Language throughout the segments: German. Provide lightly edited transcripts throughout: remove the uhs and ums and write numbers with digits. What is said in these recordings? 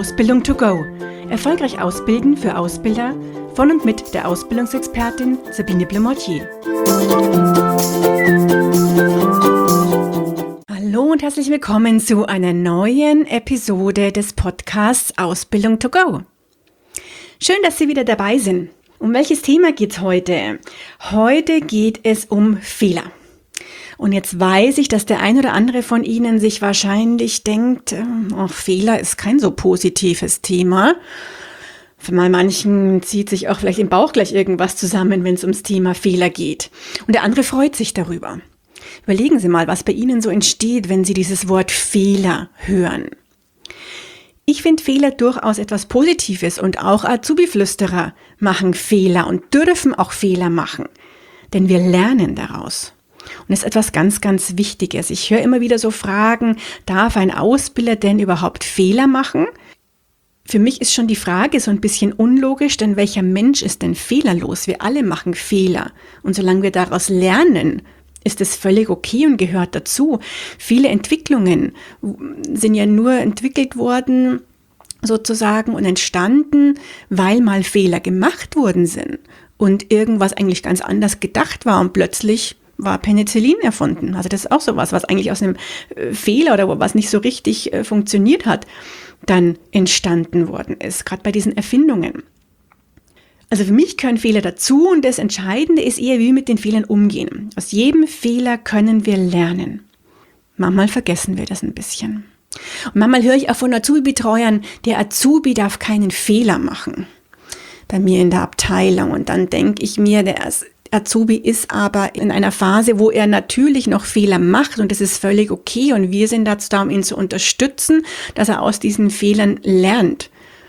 Ausbildung to go. Erfolgreich ausbilden für Ausbilder von und mit der Ausbildungsexpertin Sabine Blemortier. Hallo und herzlich willkommen zu einer neuen Episode des Podcasts Ausbildung to go. Schön, dass Sie wieder dabei sind. Um welches Thema geht es heute? Heute geht es um Fehler. Und jetzt weiß ich, dass der ein oder andere von Ihnen sich wahrscheinlich denkt, Fehler ist kein so positives Thema. Für manchen zieht sich auch vielleicht im Bauch gleich irgendwas zusammen, wenn es ums Thema Fehler geht. Und der andere freut sich darüber. Überlegen Sie mal, was bei Ihnen so entsteht, wenn Sie dieses Wort Fehler hören. Ich finde Fehler durchaus etwas Positives und auch Azubi-Flüsterer machen Fehler und dürfen auch Fehler machen, denn wir lernen daraus. Und das ist etwas ganz, ganz Wichtiges. Ich höre immer wieder so Fragen, darf ein Ausbilder denn überhaupt Fehler machen? Für mich ist schon die Frage so ein bisschen unlogisch, denn welcher Mensch ist denn fehlerlos? Wir alle machen Fehler und solange wir daraus lernen, ist es völlig okay und gehört dazu. Viele Entwicklungen sind ja nur entwickelt worden, sozusagen, und entstanden, weil mal Fehler gemacht worden sind und irgendwas eigentlich ganz anders gedacht war und plötzlich war Penicillin erfunden. Also das ist auch sowas, was eigentlich aus einem Fehler oder was nicht so richtig funktioniert hat, dann entstanden worden ist, gerade bei diesen Erfindungen. Also für mich gehören Fehler dazu und das Entscheidende ist eher, wie wir mit den Fehlern umgehen. Aus jedem Fehler können wir lernen. Manchmal vergessen wir das ein bisschen. Und manchmal höre ich auch von Azubi-Betreuern, der Azubi darf keinen Fehler machen. Bei mir in der Abteilung. Und dann denke ich mir, der Azubi ist aber in einer Phase, wo er natürlich noch Fehler macht und das ist völlig okay und wir sind dazu da, um ihn zu unterstützen, dass er aus diesen Fehlern lernt.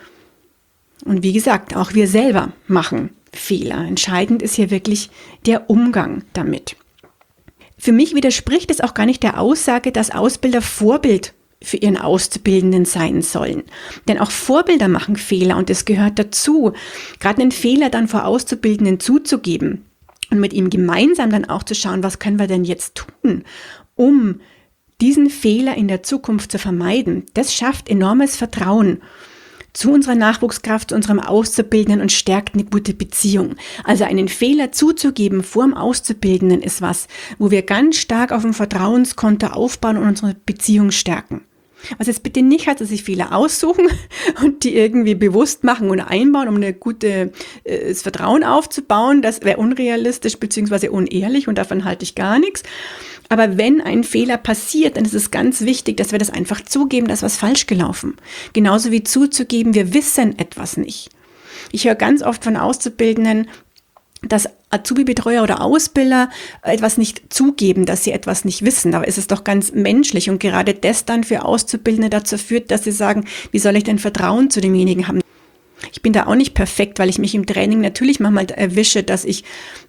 Und wie gesagt, auch wir selber machen Fehler. Entscheidend ist hier wirklich der Umgang damit. Für mich widerspricht es auch gar nicht der Aussage, dass Ausbilder Vorbild für ihren Auszubildenden sein sollen. Denn auch Vorbilder machen Fehler und es gehört dazu, gerade einen Fehler dann vor Auszubildenden zuzugeben. Und mit ihm gemeinsam dann auch zu schauen, was können wir denn jetzt tun, um diesen Fehler in der Zukunft zu vermeiden. Das schafft enormes Vertrauen zu unserer Nachwuchskraft, zu unserem Auszubildenden und stärkt eine gute Beziehung. Also einen Fehler zuzugeben vor dem Auszubildenden ist was, wo wir ganz stark auf dem Vertrauenskonto aufbauen und unsere Beziehung stärken. Was jetzt bitte nicht heißt, dass sich Fehler aussuchen und die irgendwie bewusst machen und einbauen, um ein gutes Vertrauen aufzubauen. Das wäre unrealistisch bzw. unehrlich und davon halte ich gar nichts. Aber wenn ein Fehler passiert, dann ist es ganz wichtig, dass wir das einfach zugeben, dass was falsch gelaufen. Genauso wie zuzugeben, wir wissen etwas nicht. Ich höre ganz oft von Auszubildenden, dass Azubi-Betreuer oder Ausbilder etwas nicht zugeben, dass sie etwas nicht wissen. Aber ist es doch ganz menschlich und gerade das dann für Auszubildende dazu führt, dass sie sagen, wie soll ich denn Vertrauen zu demjenigen haben? Ich bin da auch nicht perfekt, weil ich mich im Training natürlich manchmal erwische, dass ich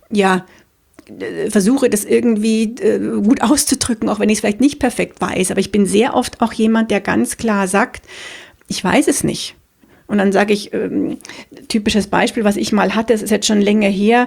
versuche, das irgendwie gut auszudrücken, auch wenn ich es vielleicht nicht perfekt weiß. Aber ich bin sehr oft auch jemand, der ganz klar sagt, ich weiß es nicht. Und dann sage ich, typisches Beispiel, was ich mal hatte, es ist jetzt schon länger her,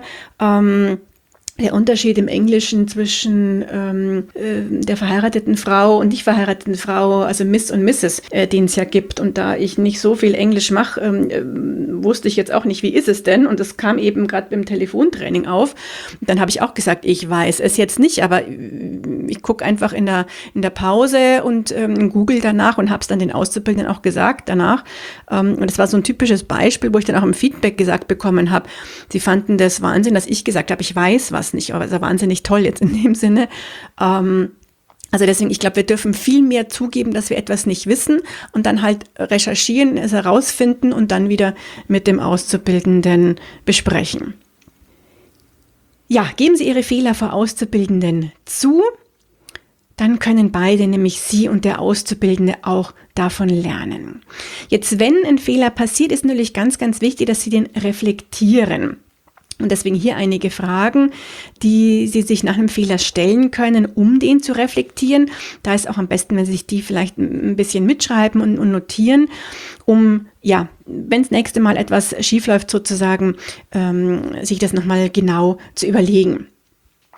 der Unterschied im Englischen zwischen der verheirateten Frau und nicht verheirateten Frau, also Miss und Mrs., den es ja gibt. Und da ich nicht so viel Englisch mache, wusste ich jetzt auch nicht, wie ist es denn? Und das kam eben gerade beim Telefontraining auf. Und dann habe ich auch gesagt, ich weiß es jetzt nicht, aber ich gucke einfach in der Pause und google danach und habe es dann den Auszubildenden auch gesagt danach. Und das war so ein typisches Beispiel, wo ich dann auch im Feedback gesagt bekommen habe, sie fanden das Wahnsinn, dass ich gesagt habe, ich weiß was nicht, aber es ist wahnsinnig toll jetzt in dem Sinne. Also deswegen, ich glaube, wir dürfen viel mehr zugeben, dass wir etwas nicht wissen und dann halt recherchieren, es herausfinden und dann wieder mit dem Auszubildenden besprechen. Ja, geben Sie Ihre Fehler vor Auszubildenden zu, dann können beide, nämlich Sie und der Auszubildende, auch davon lernen. Jetzt, wenn ein Fehler passiert, ist natürlich ganz, ganz wichtig, dass Sie den reflektieren. Und deswegen hier einige Fragen, die Sie sich nach einem Fehler stellen können, um den zu reflektieren. Da ist auch am besten, wenn Sie sich die vielleicht ein bisschen mitschreiben und notieren, um, wenn das nächste Mal etwas schiefläuft sozusagen, sich das nochmal genau zu überlegen.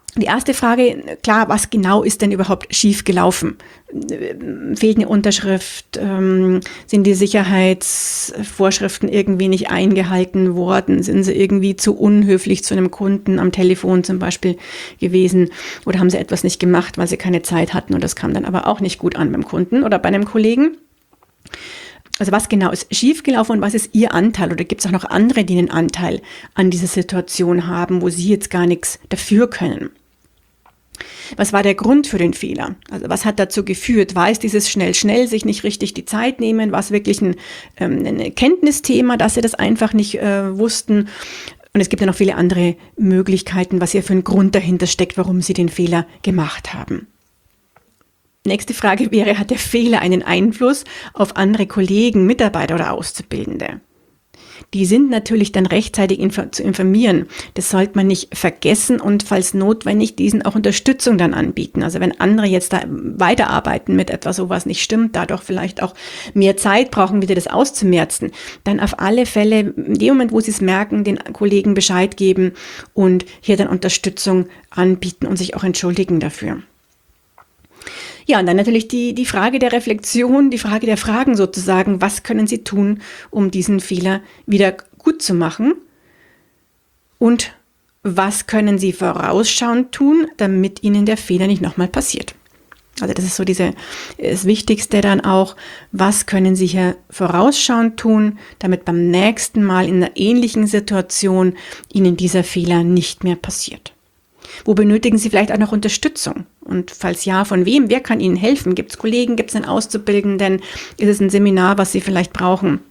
Die erste Frage, klar, was genau ist denn überhaupt schief gelaufen? Fehlt eine Unterschrift? Sind die Sicherheitsvorschriften irgendwie nicht eingehalten worden? Sind sie irgendwie zu unhöflich zu einem Kunden am Telefon zum Beispiel gewesen? Oder haben sie etwas nicht gemacht, weil sie keine Zeit hatten und das kam dann aber auch nicht gut an beim Kunden oder bei einem Kollegen? Also was genau ist schiefgelaufen und was ist Ihr Anteil? Oder gibt es auch noch andere, die einen Anteil an dieser Situation haben, wo Sie jetzt gar nichts dafür können? Was war der Grund für den Fehler? Also was hat dazu geführt? War es dieses schnell, sich nicht richtig die Zeit nehmen? War es wirklich ein Kenntnisthema, dass Sie das einfach nicht wussten? Und es gibt ja noch viele andere Möglichkeiten, was hier für ein Grund dahinter steckt, warum Sie den Fehler gemacht haben. Nächste Frage wäre, hat der Fehler einen Einfluss auf andere Kollegen, Mitarbeiter oder Auszubildende? Die sind natürlich dann rechtzeitig zu informieren. Das sollte man nicht vergessen und falls notwendig, diesen auch Unterstützung dann anbieten. Also wenn andere jetzt da weiterarbeiten mit etwas, wo was nicht stimmt, dadurch vielleicht auch mehr Zeit brauchen, wieder das auszumerzen, dann auf alle Fälle in dem Moment, wo sie es merken, den Kollegen Bescheid geben und hier dann Unterstützung anbieten und sich auch entschuldigen dafür. Ja, und dann natürlich die Frage der Reflexion, die Frage der Fragen sozusagen. Was können Sie tun, um diesen Fehler wieder gut zu machen? Und was können Sie vorausschauend tun, damit Ihnen der Fehler nicht nochmal passiert? Also das ist so das Wichtigste dann auch. Was können Sie hier vorausschauend tun, damit beim nächsten Mal in einer ähnlichen Situation Ihnen dieser Fehler nicht mehr passiert? Wo benötigen Sie vielleicht auch noch Unterstützung? Und falls ja, von wem? Wer kann Ihnen helfen? Gibt es Kollegen? Gibt es einen Auszubildenden? Ist es ein Seminar, was Sie vielleicht brauchen?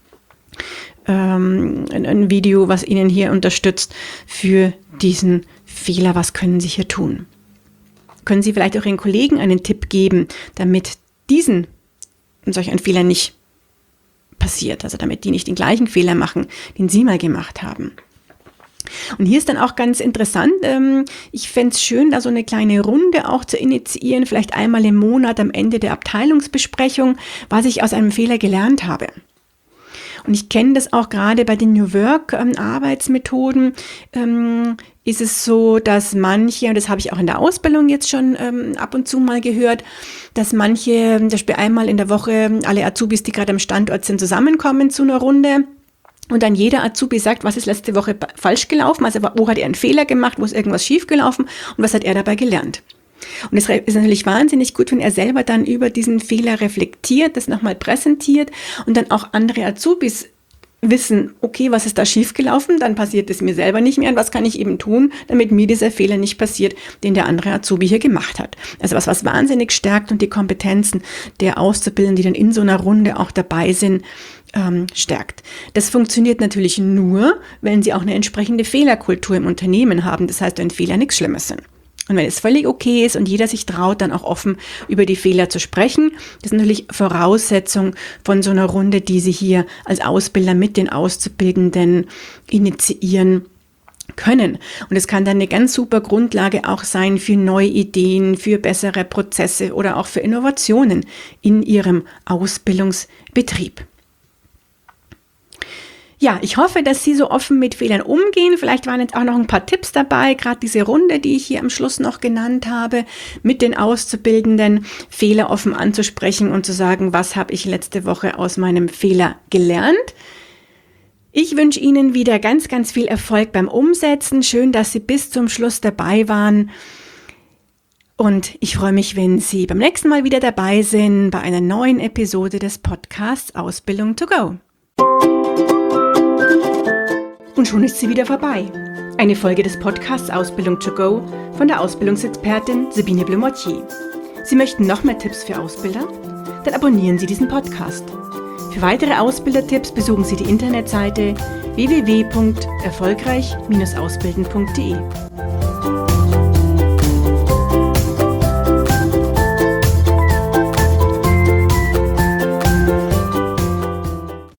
Ein Video, was Ihnen hier unterstützt für diesen Fehler? Was können Sie hier tun? Können Sie vielleicht auch Ihren Kollegen einen Tipp geben, damit solch ein Fehler nicht passiert? Also damit die nicht den gleichen Fehler machen, den Sie mal gemacht haben. Und hier ist dann auch ganz interessant, ich fände es schön, da so eine kleine Runde auch zu initiieren, vielleicht einmal im Monat am Ende der Abteilungsbesprechung, was ich aus einem Fehler gelernt habe. Und ich kenne das auch gerade bei den New Work Arbeitsmethoden, ist es so, dass manche, und das habe ich auch in der Ausbildung jetzt schon ab und zu mal gehört, dass manche, zum Beispiel einmal in der Woche alle Azubis, die gerade am Standort sind, zusammenkommen zu einer Runde. Und dann jeder Azubi sagt, was ist letzte Woche falsch gelaufen, also wo hat er einen Fehler gemacht, wo ist irgendwas schief gelaufen und was hat er dabei gelernt. Und es ist natürlich wahnsinnig gut, wenn er selber dann über diesen Fehler reflektiert, das nochmal präsentiert und dann auch andere Azubis wissen, okay, was ist da schief gelaufen, dann passiert es mir selber nicht mehr und was kann ich eben tun, damit mir dieser Fehler nicht passiert, den der andere Azubi hier gemacht hat. Also was wahnsinnig stärkt und die Kompetenzen der Auszubildenden, die dann in so einer Runde auch dabei sind, stärkt. Das funktioniert natürlich nur, wenn Sie auch eine entsprechende Fehlerkultur im Unternehmen haben. Das heißt, wenn Fehler nichts Schlimmes sind. Und wenn es völlig okay ist und jeder sich traut, dann auch offen über die Fehler zu sprechen, das ist natürlich Voraussetzung von so einer Runde, die Sie hier als Ausbilder mit den Auszubildenden initiieren können. Und es kann dann eine ganz super Grundlage auch sein für neue Ideen, für bessere Prozesse oder auch für Innovationen in Ihrem Ausbildungsbetrieb. Ja, ich hoffe, dass Sie so offen mit Fehlern umgehen. Vielleicht waren jetzt auch noch ein paar Tipps dabei, gerade diese Runde, die ich hier am Schluss noch genannt habe, mit den Auszubildenden Fehler offen anzusprechen und zu sagen, was habe ich letzte Woche aus meinem Fehler gelernt. Ich wünsche Ihnen wieder ganz, ganz viel Erfolg beim Umsetzen. Schön, dass Sie bis zum Schluss dabei waren. Und ich freue mich, wenn Sie beim nächsten Mal wieder dabei sind bei einer neuen Episode des Podcasts Ausbildung to go. Und schon ist sie wieder vorbei. Eine Folge des Podcasts Ausbildung to go von der Ausbildungsexpertin Sabine Bleu-Mortier. Sie möchten noch mehr Tipps für Ausbilder? Dann abonnieren Sie diesen Podcast. Für weitere Ausbildertipps besuchen Sie die Internetseite www.erfolgreich-ausbilden.de.